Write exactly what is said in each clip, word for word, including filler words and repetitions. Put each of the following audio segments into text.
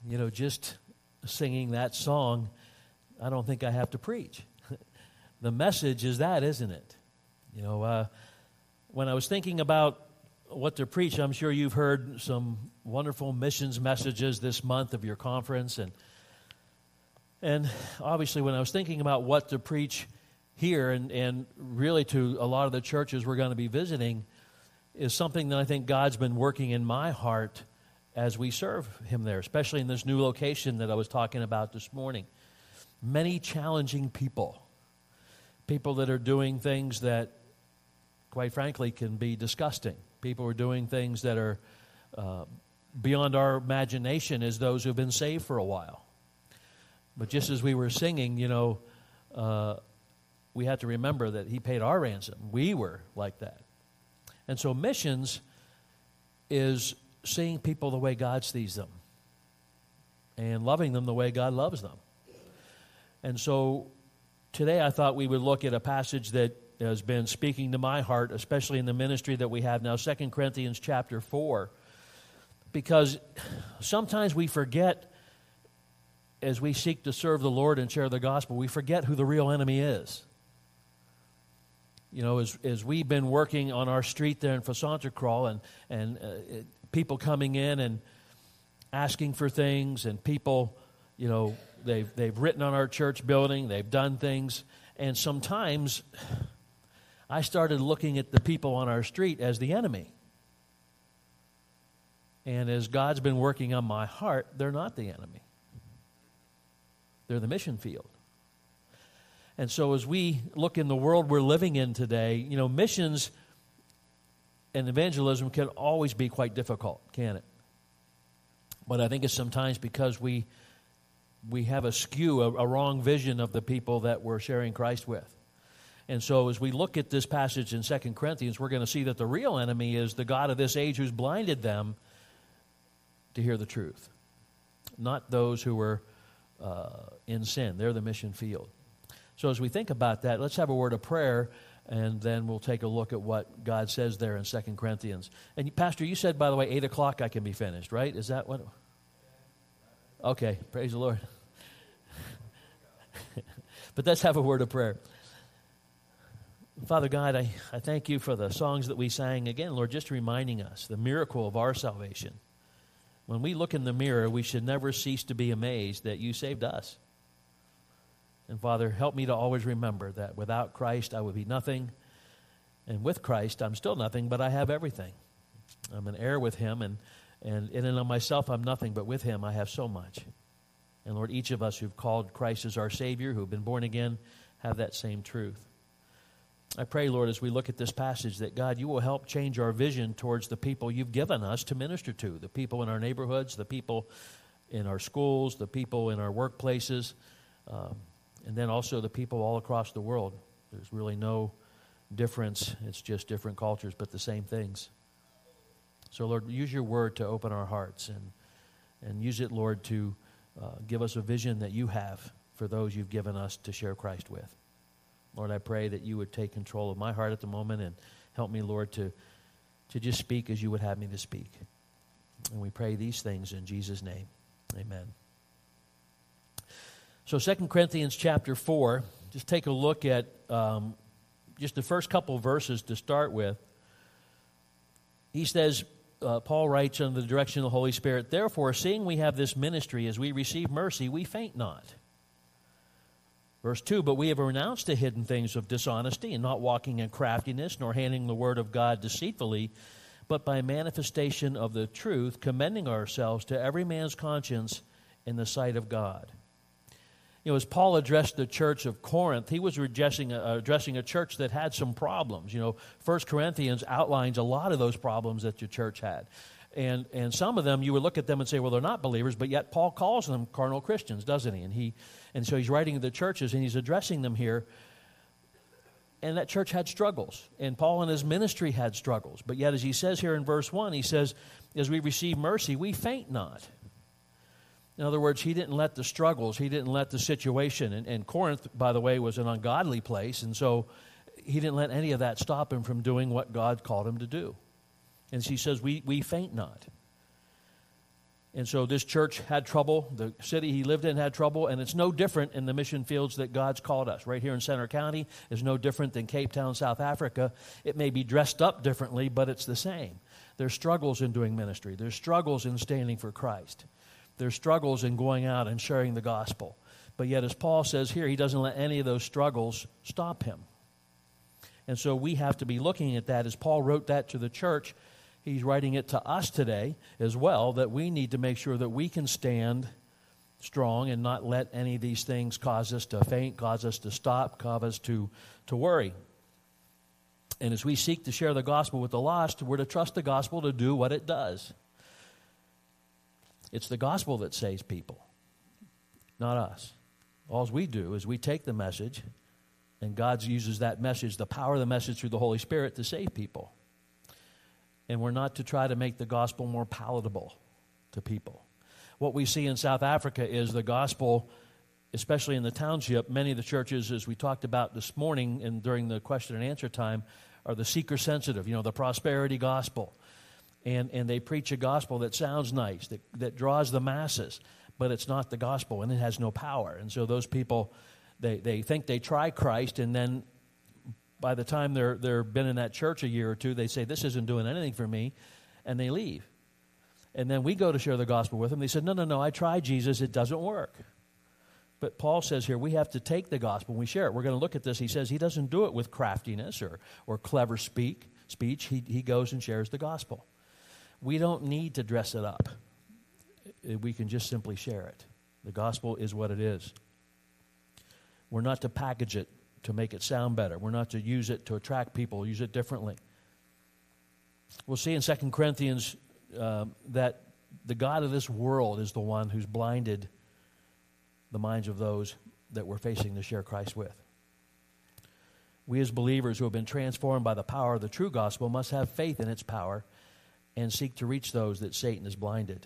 You know, just singing that song, I don't think I have to preach. The message is that, isn't it? You know, uh, when I was thinking about what to preach, I'm sure you've heard some wonderful missions messages this month of your conference. And, and obviously, when I was thinking about what to preach here and, and really to a lot of the churches we're going to be visiting, is something that I think God's been working in my heart as we serve Him there, especially in this new location that I was talking about this morning. Many challenging people, people that are doing things that, quite frankly, can be disgusting. People are doing things that are uh, beyond our imagination as those who have been saved for a while. But just as we were singing, you know, uh, we had to remember that He paid our ransom. We were like that. And so missions is seeing people the way God sees them and loving them the way God loves them. And so today I thought we would look at a passage that has been speaking to my heart, especially in the ministry that we have now, Second Corinthians chapter four, because sometimes we forget, as we seek to serve the Lord and share the gospel, we forget who the real enemy is. You know, as as we've been working on our street there in Fasantacrawl, and and uh, it, people coming in and asking for things, and people, you know, they've they've written on our church building, they've done things, and sometimes I started looking at the people on our street as the enemy. And as God's been working on my heart, they're not the enemy. They're the mission field. And so as we look in the world we're living in today, you know, missions and evangelism can always be quite difficult, can it? But I think it's sometimes because we we have a skew, a, a wrong vision of the people that we're sharing Christ with. And so as we look at this passage in Second Corinthians, we're going to see that the real enemy is the god of this age who's blinded them to hear the truth, not those who are uh, in sin. They're the mission field. So as we think about that, let's have a word of prayer, and then we'll take a look at what God says there in Second Corinthians. And Pastor, you said, by the way, eight o'clock I can be finished, right? Is that what? Okay, praise the Lord. But let's have a word of prayer. Father God, I, I thank you for the songs that we sang. Again, Lord, just reminding us the miracle of our salvation. When we look in the mirror, we should never cease to be amazed that you saved us. And Father, help me to always remember that without Christ, I would be nothing. And with Christ, I'm still nothing, but I have everything. I'm an heir with Him, and, and in and of myself, I'm nothing, but with Him, I have so much. And Lord, each of us who've called Christ as our Savior, who've been born again, have that same truth. I pray, Lord, as we look at this passage, that God, you will help change our vision towards the people you've given us to minister to, the people in our neighborhoods, the people in our schools, the people in our workplaces, um, and then also the people all across the world. There's really no difference. It's just different cultures, but the same things. So, Lord, use your word to open our hearts, and and use it, Lord, to uh, give us a vision that you have for those you've given us to share Christ with. Lord, I pray that you would take control of my heart at the moment and help me, Lord, to, to just speak as you would have me to speak. And we pray these things in Jesus' name. Amen. So Second Corinthians chapter four, just take a look at um, just the first couple of verses to start with. He says, uh, Paul writes under the direction of the Holy Spirit, "Therefore, seeing we have this ministry, as we receive mercy, we faint not." Verse two, "But we have renounced the hidden things of dishonesty, and not walking in craftiness, nor handling the word of God deceitfully, but by manifestation of the truth, commending ourselves to every man's conscience in the sight of God." You know, as Paul addressed the church of Corinth, he was addressing a, addressing a church that had some problems. You know, First Corinthians outlines a lot of those problems that your church had. And and some of them, you would look at them and say, well, they're not believers, but yet Paul calls them carnal Christians, doesn't he? And he and so he's writing to the churches, and he's addressing them here. And that church had struggles, and Paul and his ministry had struggles. But yet, as he says here in verse one, he says, as we receive mercy, we faint not. In other words, he didn't let the struggles, he didn't let the situation, and, and Corinth, by the way, was an ungodly place, and so he didn't let any of that stop him from doing what God called him to do. And he says, we, we faint not. And so this church had trouble. The city he lived in had trouble. And it's no different in the mission fields that God's called us. Right here in Centre County is no different than Cape Town, South Africa. It may be dressed up differently, but it's the same. There's struggles in doing ministry. There's struggles in standing for Christ. There's struggles in going out and sharing the gospel. But yet, as Paul says here, he doesn't let any of those struggles stop him. And so we have to be looking at that. As Paul wrote that to the church, he's writing it to us today as well, that we need to make sure that we can stand strong and not let any of these things cause us to faint, cause us to stop, cause us to, to worry. And as we seek to share the gospel with the lost, we're to trust the gospel to do what it does. It's the gospel that saves people, not us. All we do is we take the message, and God uses that message, the power of the message through the Holy Spirit, to save people. And we're not to try to make the gospel more palatable to people. What we see in South Africa is the gospel, especially in the township, many of the churches, as we talked about this morning and during the question and answer time, are the seeker-sensitive, you know, the prosperity gospel. And and they preach a gospel that sounds nice, that, that draws the masses, but it's not the gospel, and it has no power. And so those people, they, they think they try Christ, and then by the time they're they're been in that church a year or two, they say, this isn't doing anything for me, and they leave. And then we go to share the gospel with them. They said, no, no, no, I tried Jesus. It doesn't work. But Paul says here, we have to take the gospel and we share it. We're going to look at this. He says he doesn't do it with craftiness or, or clever speak speech. He, he goes and shares the gospel. We don't need to dress it up. We can just simply share it. The gospel is what it is. We're not to package it to make it sound better. We're not to use it to attract people, use it differently. We'll see in Second Corinthians uh, that the God of this world is the one who's blinded the minds of those that we're facing to share Christ with. We as believers who have been transformed by the power of the true gospel must have faith in its power and seek to reach those that Satan has blinded.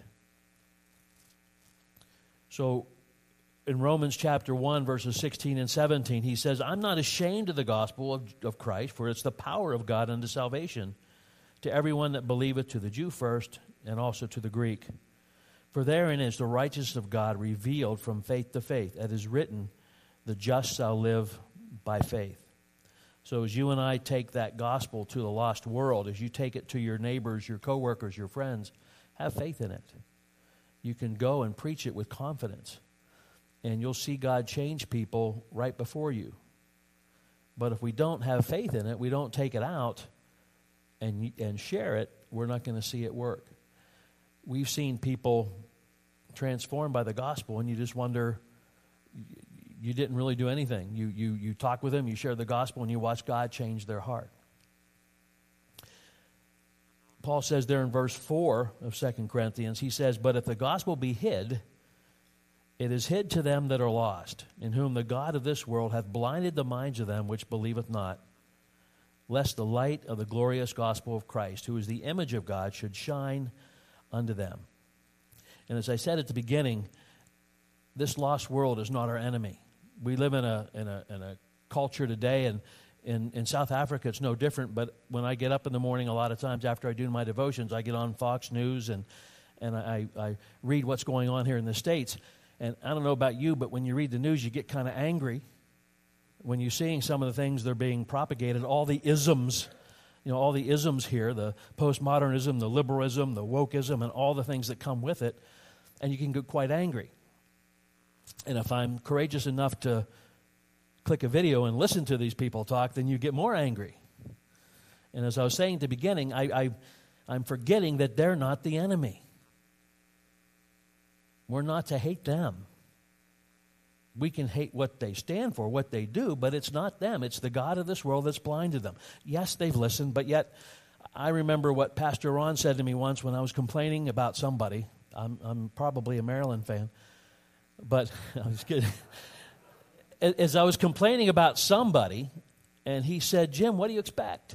So in Romans chapter one, verses sixteen and seventeen, he says, I'm not ashamed of the gospel of, of Christ, for it's the power of God unto salvation to everyone that believeth, to the Jew first, and also to the Greek. For therein is the righteousness of God revealed from faith to faith. As is written, the just shall live by faith. So as you and I take that gospel to the lost world, as you take it to your neighbors, your coworkers, your friends, have faith in it. You can go and preach it with confidence, and you'll see God change people right before you. But if we don't have faith in it, we don't take it out and and share it, we're not going to see it work. We've seen people transformed by the gospel, and you just wonder, you didn't really do anything. You you you talk with them, you share the gospel, and you watch God change their heart. Paul says there in verse four of Second Corinthians, he says, but if the gospel be hid, it is hid to them that are lost, in whom the God of this world hath blinded the minds of them which believeth not, lest the light of the glorious gospel of Christ, who is the image of God, should shine unto them. And as I said at the beginning, this lost world is not our enemy. We live in a in a, in a culture today, and in, in South Africa it's no different, but when I get up in the morning, a lot of times after I do my devotions, I get on Fox News and, and I, I read what's going on here in the States. And I don't know about you, but when you read the news, you get kind of angry when you're seeing some of the things that are being propagated, all the isms, you know, all the isms here, the postmodernism, the liberalism, the wokeism, and all the things that come with it, and you can get quite angry. And if I'm courageous enough to click a video and listen to these people talk, then you get more angry. And as I was saying at the beginning, I, I, I'm forgetting that they're not the enemy. We're not to hate them. We can hate what they stand for, what they do, but it's not them. It's the God of this world that's blinded them. Yes, they've listened, but yet I remember what Pastor Ron said to me once when I was complaining about somebody. I'm, I'm probably a Maryland fan, but I was kidding. As I was complaining about somebody, and he said, Jim, what do you expect?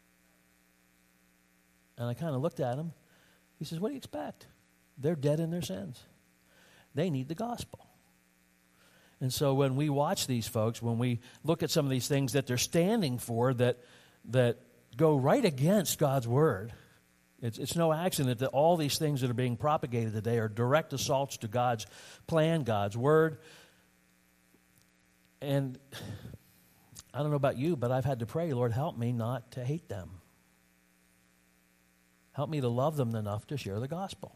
And I kind of looked at him. He says, what do you expect? They're dead in their sins. They need the gospel. And so when we watch these folks, when we look at some of these things that they're standing for that that go right against God's word, It's, it's no accident that all these things that are being propagated today are direct assaults to God's plan, God's word. And I don't know about you, but I've had to pray, Lord, help me not to hate them. Help me to love them enough to share the gospel.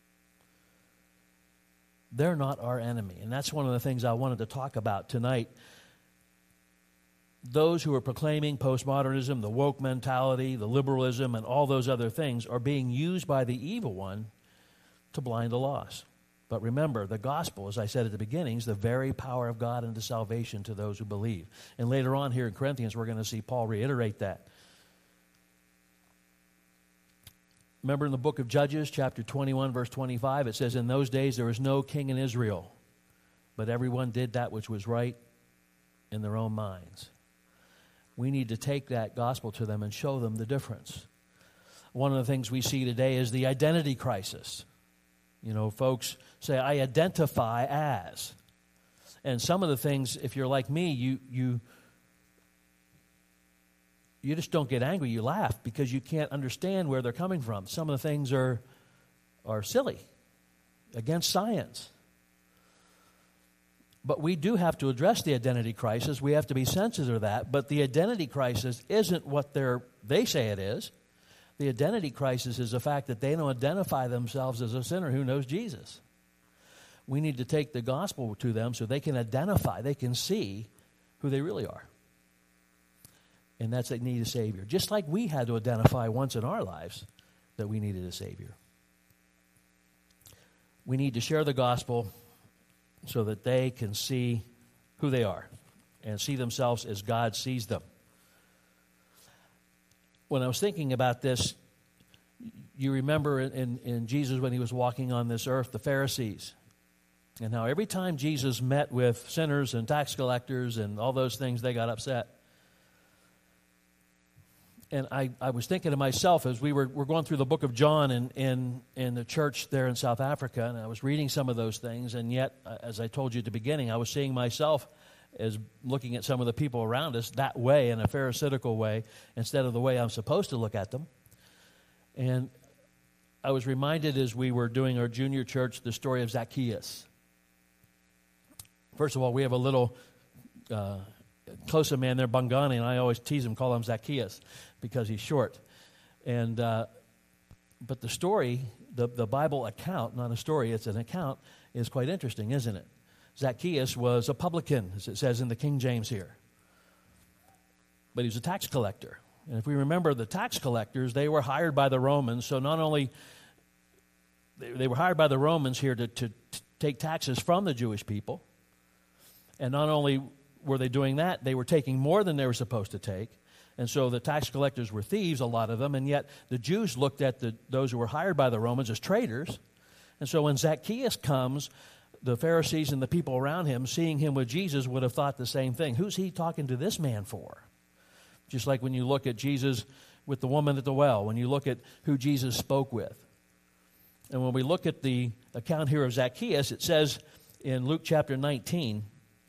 They're not our enemy. And that's one of the things I wanted to talk about tonight. Those who are proclaiming postmodernism, the woke mentality, the liberalism, and all those other things are being used by the evil one to blind the lost. But remember, the gospel, as I said at the beginning, is the very power of God unto salvation to those who believe. And later on here in Corinthians, we're going to see Paul reiterate that. Remember in the book of Judges, chapter twenty-one, verse twenty-five, it says, "In those days there was no king in Israel, but everyone did that which was right in their own minds." We need to take that gospel to them and show them the difference. One of the things we see today is the identity crisis. You know, folks say, I identify as. And some of the things, if you're like me, you you you just don't get angry, you laugh because you can't understand where they're coming from. Some of the things are are silly, against science. But we do have to address the identity crisis. We have to be sensitive to that. But the identity crisis isn't what they're, they say it is. The identity crisis is the fact that they don't identify themselves as a sinner who knows Jesus. We need to take the gospel to them so they can identify, they can see who they really are. And that's they need a Savior. Just like we had to identify once in our lives that we needed a Savior. We need to share the gospel so that they can see who they are and see themselves as God sees them. When I was thinking about this, you remember in, in Jesus when he was walking on this earth, the Pharisees, and how every time Jesus met with sinners and tax collectors and all those things, they got upset. And I, I was thinking to myself as we were, were going through the book of John in, in, in the church there in South Africa, and I was reading some of those things, and yet, as I told you at the beginning, I was seeing myself as looking at some of the people around us that way, in a pharisaical way, instead of the way I'm supposed to look at them. And I was reminded as we were doing our junior church the story of Zacchaeus. First of all, we have a little uh, closer man there, Bongani, and I always tease him, call him Zacchaeus, because he's short. And uh, but the story, the, the Bible account, not a story, it's an account, is quite interesting, isn't it? Zacchaeus was a publican, as it says in the King James here. But he was a tax collector. And if we remember the tax collectors, they were hired by the Romans. So not only, they, they were hired by the Romans here to, to, to take taxes from the Jewish people. And not only were they doing that, they were taking more than they were supposed to take. And so the tax collectors were thieves, a lot of them. And yet the Jews looked at the, those who were hired by the Romans as traitors. And so when Zacchaeus comes, the Pharisees and the people around him, seeing him with Jesus, would have thought the same thing. Who's he talking to this man for? Just like when you look at Jesus with the woman at the well, when you look at who Jesus spoke with. And when we look at the account here of Zacchaeus, it says in Luke chapter nineteen,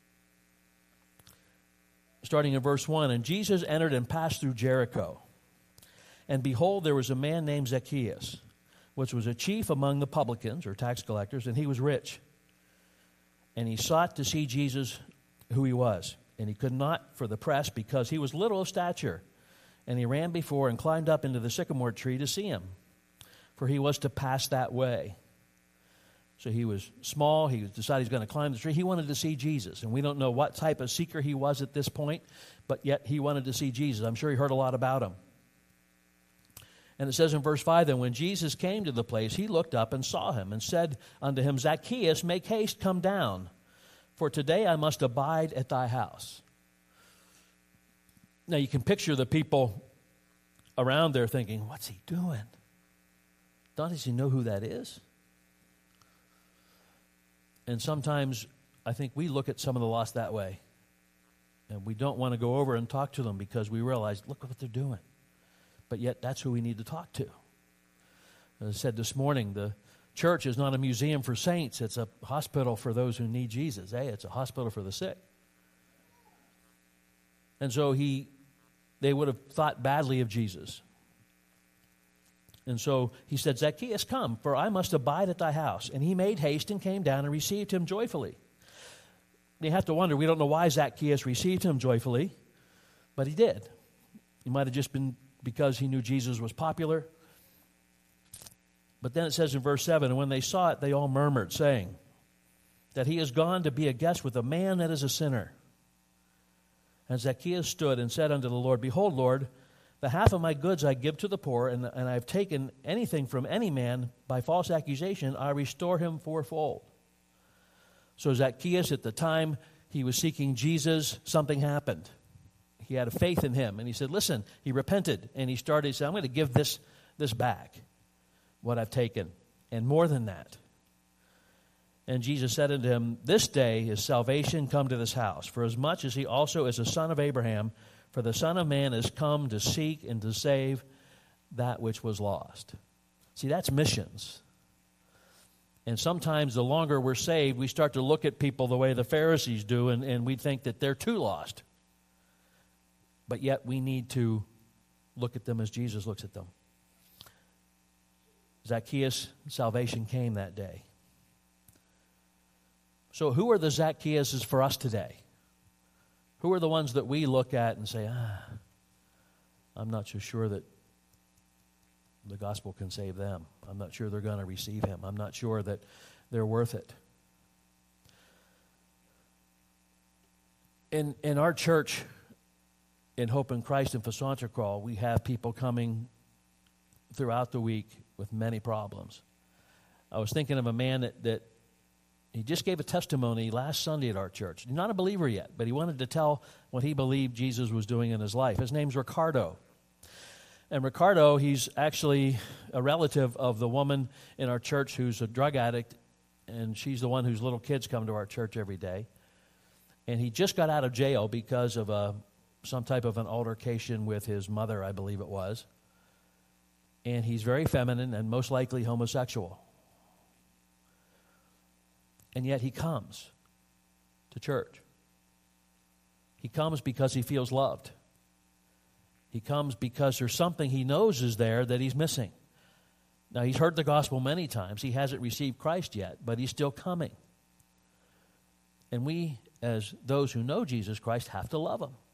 starting in verse one, "And Jesus entered and passed through Jericho. And behold, there was a man named Zacchaeus, which was a chief among the publicans," or tax collectors, "and he was rich. And he sought to see Jesus, who he was. And he could not for the press, because he was little of stature. And he ran before and climbed up into the sycamore tree to see him, for he was to pass that way." So he was small. He decided he's going to climb the tree. He wanted to see Jesus. And we don't know what type of seeker he was at this point, but yet he wanted to see Jesus. I'm sure he heard a lot about him. And it says in verse five, "Then when Jesus came to the place, he looked up and saw him and said unto him, Zacchaeus, make haste, come down, for today I must abide at thy house." Now you can picture the people around there thinking, what's he doing? Does he know who that is? And sometimes I think we look at some of the lost that way. And we don't want to go over and talk to them because we realize, look what they're doing. But yet that's who we need to talk to. As I said this morning, the church is not a museum for saints. It's a hospital for those who need Jesus. Hey, it's a hospital for the sick. And so he, they would have thought badly of Jesus. And so he said, Zacchaeus, come, for I must abide at thy house. And he made haste and came down and received him joyfully. You have to wonder, we don't know why Zacchaeus received him joyfully, but he did. It might have just been because he knew Jesus was popular. But then it says in verse seven, and when they saw it, they all murmured, saying that he is gone to be a guest with a man that is a sinner. And Zacchaeus stood and said unto the Lord, Behold, Lord, the half of my goods I give to the poor, and, and I have taken anything from any man by false accusation, I restore him fourfold. So Zacchaeus, at the time he was seeking Jesus, something happened. He had a faith in him, and he said, listen, he repented, and he started, he said, I'm going to give this, this back, what I've taken, and more than that. And Jesus said unto him, This day is salvation come to this house, for as much as he also is a son of Abraham, for the Son of Man is come to seek and to save that which was lost. See, that's missions. And sometimes the longer we're saved, we start to look at people the way the Pharisees do, and, and we think that they're too lost. But yet we need to look at them as Jesus looks at them. Zacchaeus, salvation came that day. So who are the Zacchaeuses for us today? Who are the ones that we look at and say, ah, I'm not so sure that the gospel can save them. I'm not sure they're going to receive him. I'm not sure that they're worth it. In in our church, in Hope in Christ in Fasantacrawl, we have people coming throughout the week with many problems. I was thinking of a man that, that he just gave a testimony last Sunday at our church. Not a believer yet, but he wanted to tell what he believed Jesus was doing in his life. His name's Ricardo. And Ricardo, he's actually a relative of the woman in our church who's a drug addict, and she's the one whose little kids come to our church every day. And he just got out of jail because of a, some type of an altercation with his mother, I believe it was. And he's very feminine and most likely homosexual. And yet he comes to church. He comes because he feels loved. He comes because there's something he knows is there that he's missing. Now, he's heard the gospel many times. He hasn't received Christ yet, but he's still coming. And we, as those who know Jesus Christ, have to love him.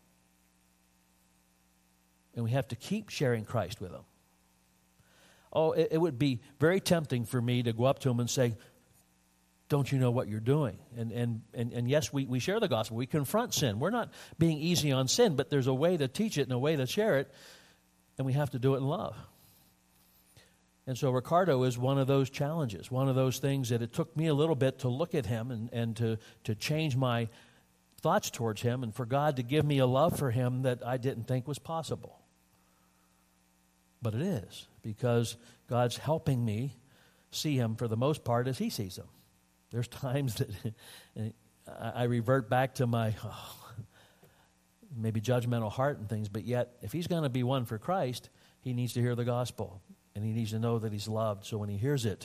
And we have to keep sharing Christ with him. Oh, it, it would be very tempting for me to go up to him and say, don't you know what you're doing? And and and, and yes, we, we share the gospel. We confront sin. We're not being easy on sin, but there's a way to teach it and a way to share it, and we have to do it in love. And so Ricardo is one of those challenges, one of those things that it took me a little bit to look at him and, and to, to change my thoughts towards him and for God to give me a love for him that I didn't think was possible. But it is, because God's helping me see him for the most part as he sees him. There's times that I revert back to my oh, maybe judgmental heart and things, but yet if he's going to be one for Christ, he needs to hear the gospel, and he needs to know that he's loved. So when he hears it,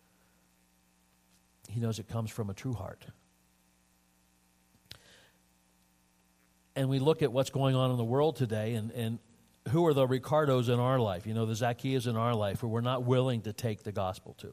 he knows it comes from a true heart. And we look at what's going on in the world today, and, and who are the Ricardos in our life, you know, the Zacchaeus in our life, who we're not willing to take the gospel to.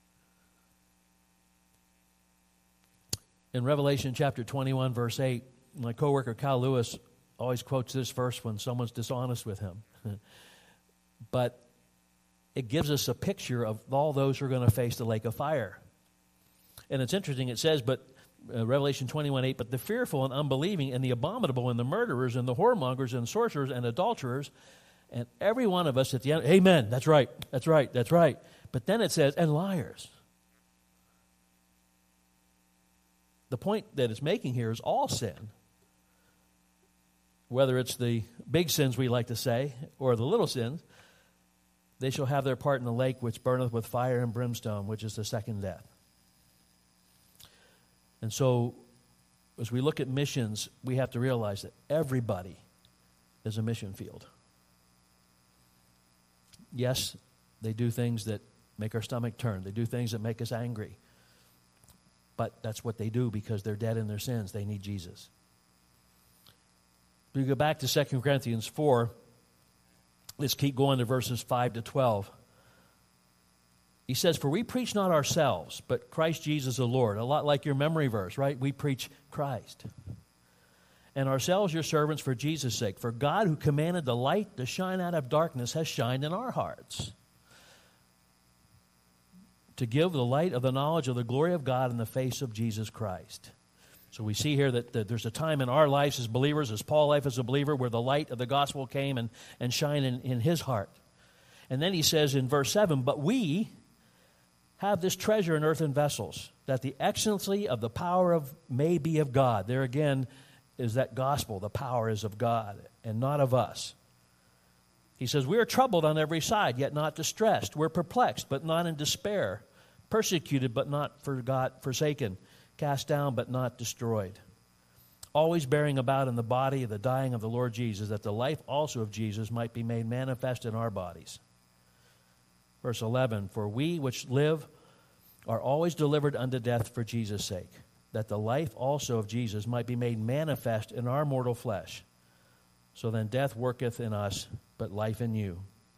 In Revelation chapter twenty-one, verse eight, my coworker Cal Lewis always quotes this verse when someone's dishonest with him. But it gives us a picture of all those who are going to face the lake of fire. And it's interesting, it says, but uh, Revelation twenty-one eight, but the fearful and unbelieving and the abominable and the murderers and the whoremongers and sorcerers and adulterers, and every one of us at the end, amen, that's right, that's right, that's right. But then it says, and liars. The point that it's making here is all sin, whether it's the big sins we like to say or the little sins, they shall have their part in the lake which burneth with fire and brimstone, which is the second death. And so, as we look at missions, we have to realize that everybody is a mission field. Yes, they do things that make our stomach turn. They do things that make us angry. But that's what they do because they're dead in their sins. They need Jesus. We go back to Second Corinthians four. Let's keep going to verses five to twelve. He says, for we preach not ourselves, but Christ Jesus the Lord. A lot like your memory verse, right? We preach Christ. And ourselves your servants for Jesus' sake. For God who commanded the light to shine out of darkness has shined in our hearts, to give the light of the knowledge of the glory of God in the face of Jesus Christ. So we see here that, that there's a time in our lives as believers, as Paul's life as a believer, where the light of the gospel came and, and shined in, in his heart. And then he says in verse seven, but we have this treasure in earthen vessels, that the excellency of the power of may be of God. There again is that gospel. The power is of God and not of us. He says, we are troubled on every side, yet not distressed. We're perplexed, but not in despair. Persecuted, but not forgot, forsaken. Cast down, but not destroyed. Always bearing about in the body the dying of the Lord Jesus, that the life also of Jesus might be made manifest in our bodies. Verse eleven, for we which live are always delivered unto death for Jesus' sake, that the life also of Jesus might be made manifest in our mortal flesh. So then death worketh in us, but life in you.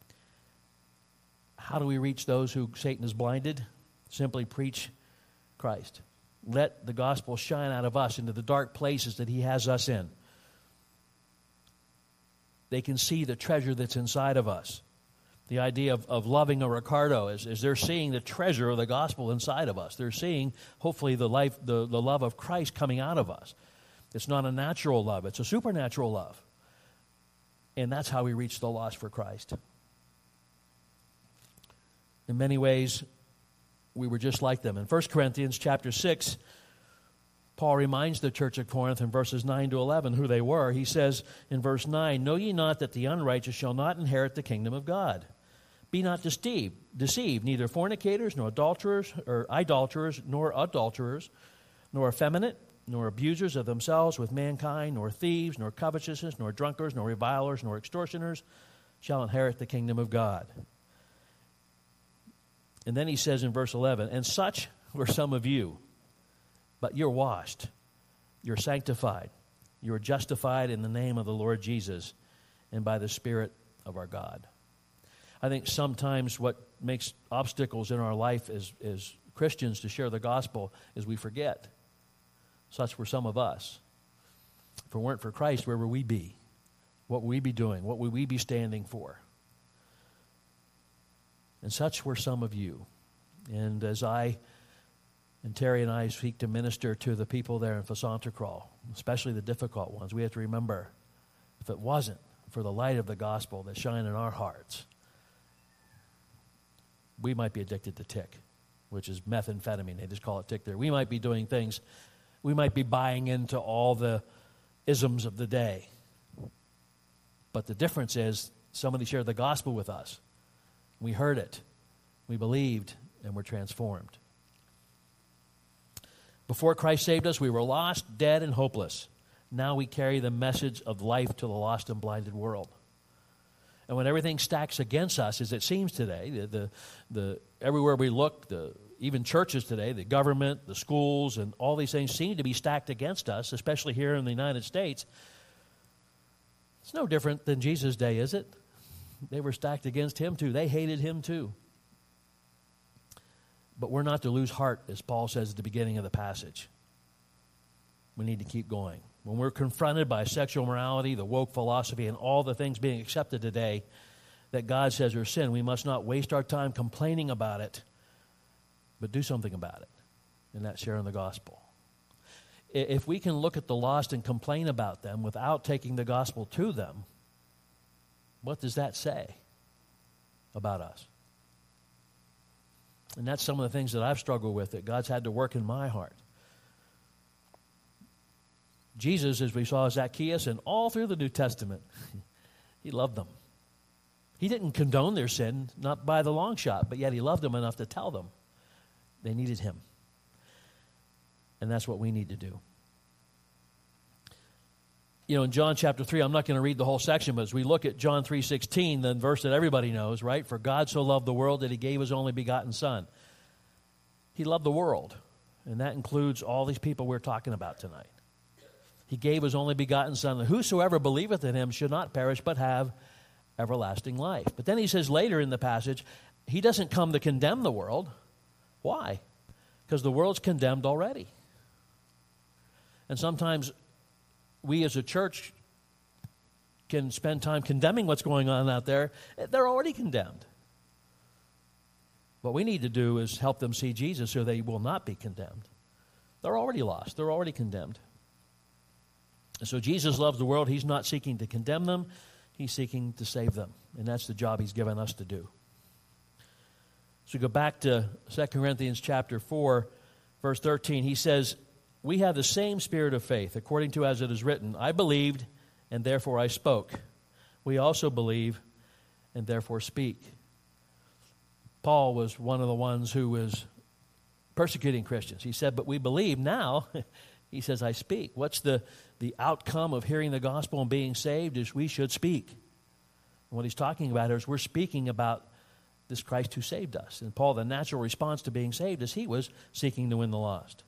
How do we reach those who Satan has blinded? Simply preach Christ. Let the gospel shine out of us into the dark places that he has us in. They can see the treasure that's inside of us. The idea of, of loving a Ricardo is, is they're seeing the treasure of the gospel inside of us. They're seeing, hopefully, the life, the, the love of Christ coming out of us. It's not a natural love. It's a supernatural love. And that's how we reach the lost for Christ. In many ways, we were just like them. In First Corinthians chapter six, Paul reminds the church of Corinth in verses nine to eleven who they were. He says in verse nine, know ye not that the unrighteous shall not inherit the kingdom of God? Be not deceived, deceived, neither fornicators, nor adulterers, or idolaters, nor adulterers, nor effeminate, nor abusers of themselves with mankind, nor thieves, nor covetousness, nor drunkards, nor revilers, nor extortioners shall inherit the kingdom of God. And then he says in verse eleven, and such were some of you, but you're washed, you're sanctified, you're justified in the name of the Lord Jesus and by the Spirit of our God. I think sometimes what makes obstacles in our life as, as Christians to share the gospel is we forget. Such were some of us. If it weren't for Christ, where would we be? What would we be doing? What would we be standing for? And such were some of you. And as I and Terry and I seek to minister to the people there in Fesantacral, especially the difficult ones, we have to remember, if it wasn't for the light of the gospel that shine in our hearts, we might be addicted to tick, which is methamphetamine. They just call it tick there. We might be doing things, we might be buying into all the isms of the day. But the difference is somebody shared the gospel with us. We heard it, we believed, and were transformed. Before Christ saved us, we were lost, dead, and hopeless. Now we carry the message of life to the lost and blinded world. And when everything stacks against us, as it seems today, the, the, the everywhere we look, the, even churches today, the government, the schools, and all these things seem to be stacked against us, especially here in the United States. It's no different than Jesus' day, is it? They were stacked against him too. They hated him too. But we're not to lose heart, as Paul says at the beginning of the passage. We need to keep going. When we're confronted by sexual morality, the woke philosophy, and all the things being accepted today that God says are sin, we must not waste our time complaining about it, but do something about it, and that's sharing the gospel. If we can look at the lost and complain about them without taking the gospel to them, what does that say about us? And that's some of the things that I've struggled with, that God's had to work in my heart. Jesus, as we saw Zacchaeus, and all through the New Testament, he loved them. He didn't condone their sin, not by the long shot, but yet he loved them enough to tell them they needed him. And that's what we need to do. You know, in John chapter three, I'm not going to read the whole section, but as we look at John three sixteen, the verse that everybody knows, right? For God so loved the world that he gave his only begotten Son. He loved the world, and that includes all these people we're talking about tonight. He gave his only begotten Son, that whosoever believeth in him should not perish, but have everlasting life. But then he says later in the passage, he doesn't come to condemn the world. Why? Because the world's condemned already. And sometimes we as a church can spend time condemning what's going on out there. They're already condemned. What we need to do is help them see Jesus so they will not be condemned. They're already lost. They're already condemned. And so Jesus loves the world. He's not seeking to condemn them. He's seeking to save them. And that's the job he's given us to do. So go back to Second Corinthians chapter four, verse thirteen. He says, we have the same spirit of faith, according to as it is written, I believed, and therefore I spoke. We also believe, and therefore speak. Paul was one of the ones who was persecuting Christians. He said, but we believe now. He says, I speak. What's the, the outcome of hearing the gospel and being saved is we should speak. And what he's talking about here is we're speaking about this Christ who saved us. And Paul, the natural response to being saved is he was seeking to win the lost.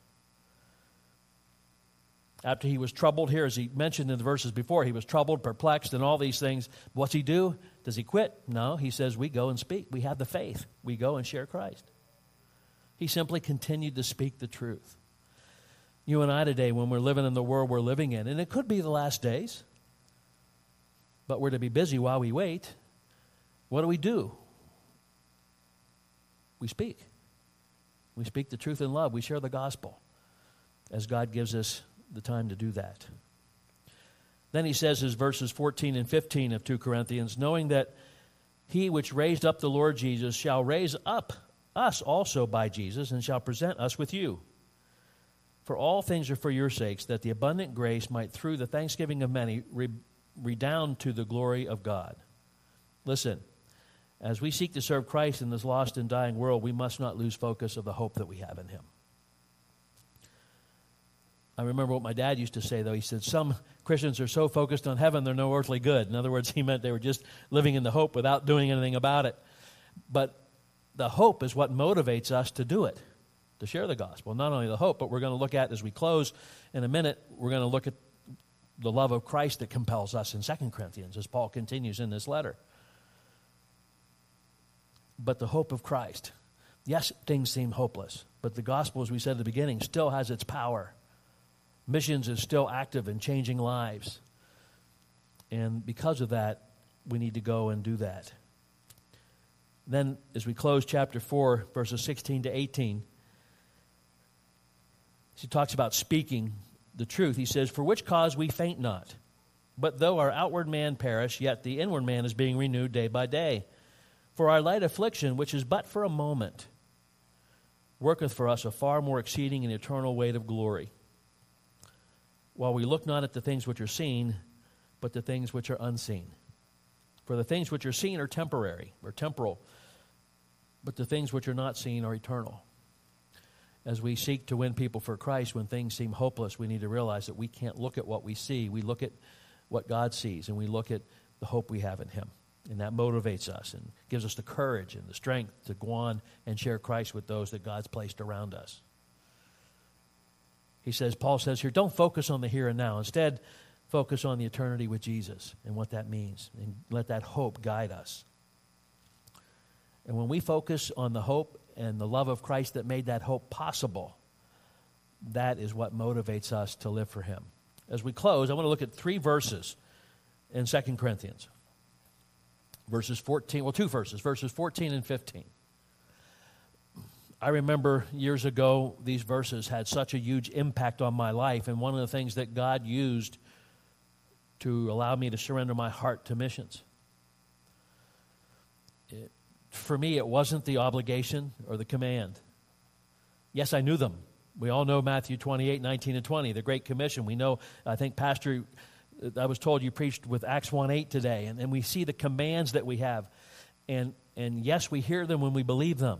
After he was troubled here, as he mentioned in the verses before, he was troubled, perplexed, and all these things. What's he do? Does he quit? No, he says, we go and speak. We have the faith. We go and share Christ. He simply continued to speak the truth. You and I today, when we're living in the world we're living in, and it could be the last days, but we're to be busy while we wait, what do we do? We speak. We speak the truth in love. We share the gospel as God gives us the time to do that. Then he says as verses fourteen and fifteen of Second Corinthians, knowing that he which raised up the Lord Jesus shall raise up us also by Jesus and shall present us with you. For all things are for your sakes, that the abundant grace might through the thanksgiving of many re- redound to the glory of God. Listen, as we seek to serve Christ in this lost and dying world, we must not lose focus of the hope that we have in him. I remember what my dad used to say, though. He said, some Christians are so focused on heaven, they're no earthly good. In other words, he meant they were just living in the hope without doing anything about it. But the hope is what motivates us to do it, to share the gospel. Not only the hope, but we're going to look at, as we close in a minute, we're going to look at the love of Christ that compels us in Second Corinthians, as Paul continues in this letter. But the hope of Christ. Yes, things seem hopeless, but the gospel, as we said at the beginning, still has its power. Missions is still active in changing lives. And because of that, we need to go and do that. Then, as we close chapter four, verses sixteen to eighteen, he talks about speaking the truth. He says, for which cause we faint not. But though our outward man perish, yet the inward man is being renewed day by day. For our light affliction, which is but for a moment, worketh for us a far more exceeding and eternal weight of glory. While we look not at the things which are seen, but the things which are unseen. For the things which are seen are temporary, or temporal, but the things which are not seen are eternal. As we seek to win people for Christ, when things seem hopeless, we need to realize that we can't look at what we see. We look at what God sees, and we look at the hope we have in him. And that motivates us and gives us the courage and the strength to go on and share Christ with those that God's placed around us. He says, Paul says here, don't focus on the here and now. Instead, focus on the eternity with Jesus and what that means. And let that hope guide us. And when we focus on the hope and the love of Christ that made that hope possible, that is what motivates us to live for him. As we close, I want to look at three verses in Second Corinthians. Verses fourteen, well, two verses, verses fourteen and fifteen. I remember years ago, these verses had such a huge impact on my life, and one of the things that God used to allow me to surrender my heart to missions. It, for me, it wasn't the obligation or the command. Yes, I knew them. We all know Matthew twenty-eight, nineteen, and twenty, the Great Commission. We know, I think, Pastor, I was told you preached with Acts one eight today, and, and we see the commands that we have. And, and yes, we hear them when we believe them.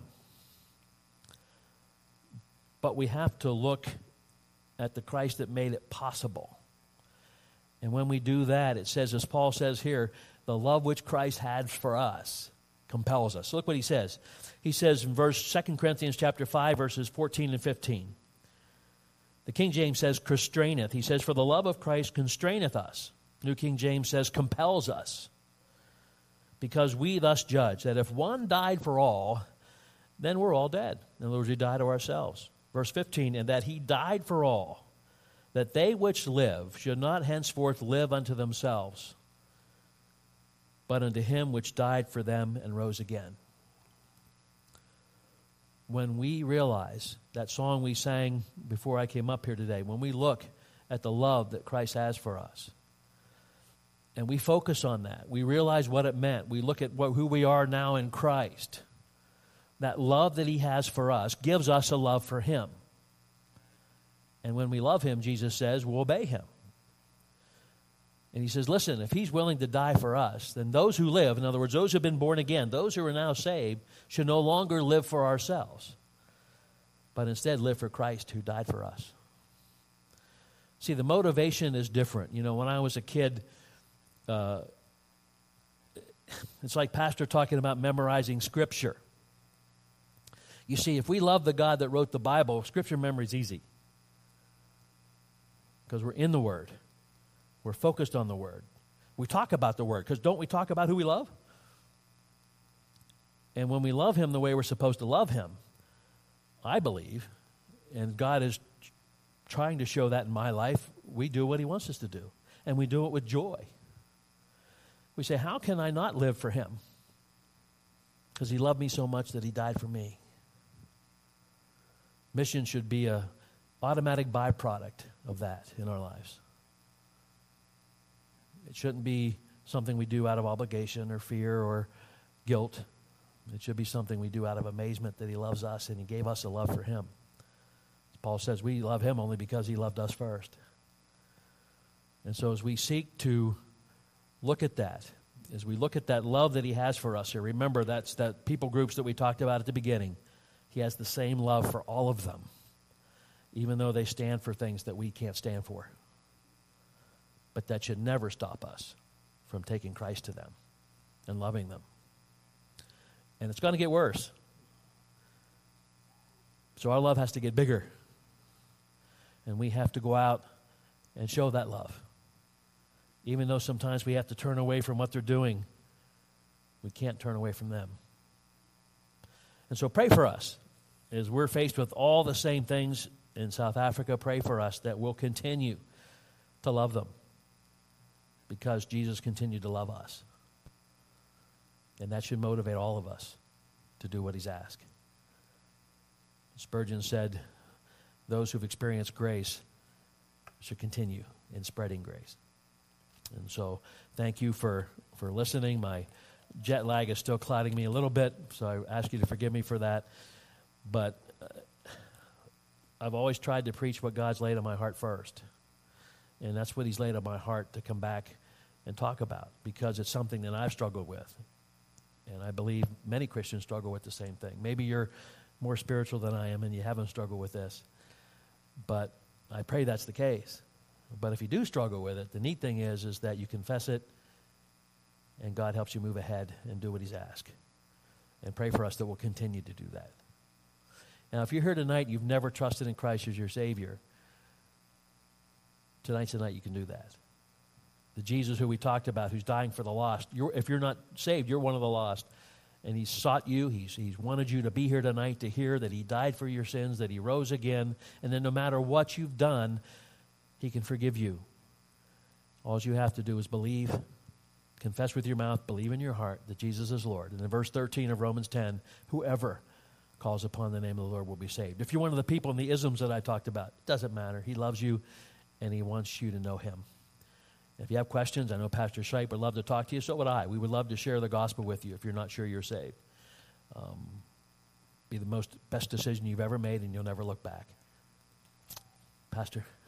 But we have to look at the Christ that made it possible. And when we do that, it says, as Paul says here, the love which Christ had for us compels us. So look what he says. He says in verse Second Corinthians chapter five, verses fourteen and fifteen. The King James says, constraineth. He says, for the love of Christ constraineth us. New King James says, compels us. because we thus judge that if one died for all, then we're all dead. In other words, we die to ourselves. Verse fifteen, and that he died for all, that they which live should not henceforth live unto themselves, but unto him which died for them and rose again. When we realize that song we sang before I came up here today, when we look at the love that Christ has for us, and we focus on that, we realize what it meant. We look at what, who we are now in Christ. That love that he has for us gives us a love for him. And when we love him, Jesus says, we'll obey him. And he says, listen, if he's willing to die for us, then those who live, in other words, those who have been born again, those who are now saved, should no longer live for ourselves, but instead live for Christ who died for us. See, the motivation is different. You know, when I was a kid, uh, it's like Pastor talking about memorizing Scripture. You see, if we love the God that wrote the Bible, Scripture memory is easy because we're in the Word. We're focused on the Word. We talk about the Word, because don't we talk about who we love? And when we love him the way we're supposed to love him, I believe, and God is trying to show that in my life, we do what he wants us to do. And we do it with joy. We say, how can I not live for him? Because he loved me so much that he died for me. Mission should be an automatic byproduct of that in our lives. It shouldn't be something we do out of obligation or fear or guilt. It should be something we do out of amazement that he loves us and he gave us a love for him. As Paul says, we love him only because he loved us first. And so as we seek to look at that, as we look at that love that he has for us here, remember that's that people groups that we talked about at the beginning. He has the same love for all of them, even though they stand for things that we can't stand for. But that should never stop us from taking Christ to them and loving them. And it's going to get worse. So our love has to get bigger. And we have to go out and show that love. Even though sometimes we have to turn away from what they're doing, we can't turn away from them. And so pray for us. As we're faced with all the same things in South Africa, pray for us that we'll continue to love them, because Jesus continued to love us. And that should motivate all of us to do what he's asked. Spurgeon said, those who've experienced grace should continue in spreading grace. And so thank you for, for listening. My jet lag is still clouding me a little bit, so I ask you to forgive me for that. But uh, I've always tried to preach what God's laid on my heart first. And that's what he's laid on my heart to come back and talk about, because it's something that I've struggled with. And I believe many Christians struggle with the same thing. Maybe you're more spiritual than I am and you haven't struggled with this. But I pray that's the case. But if you do struggle with it, the neat thing is, is that you confess it and God helps you move ahead and do what he's asked. And pray for us that we'll continue to do that. Now, if you're here tonight, you've never trusted in Christ as your Savior, tonight's the night you can do that. The Jesus who we talked about, who's dying for the lost, you're, if you're not saved, you're one of the lost. And he's sought you. He's, he's wanted you to be here tonight to hear that he died for your sins, that he rose again, and then no matter what you've done, he can forgive you. All you have to do is believe, confess with your mouth, believe in your heart that Jesus is Lord. And in verse thirteen of Romans ten, whoever calls upon the name of the Lord will be saved. If you're one of the people in the isms that I talked about, it doesn't matter. He loves you, and he wants you to know him. If you have questions, I know Pastor Shipe would love to talk to you. So would I. We would love to share the gospel with you if you're not sure you're saved. Um, be the most best decision you've ever made, and you'll never look back. Pastor?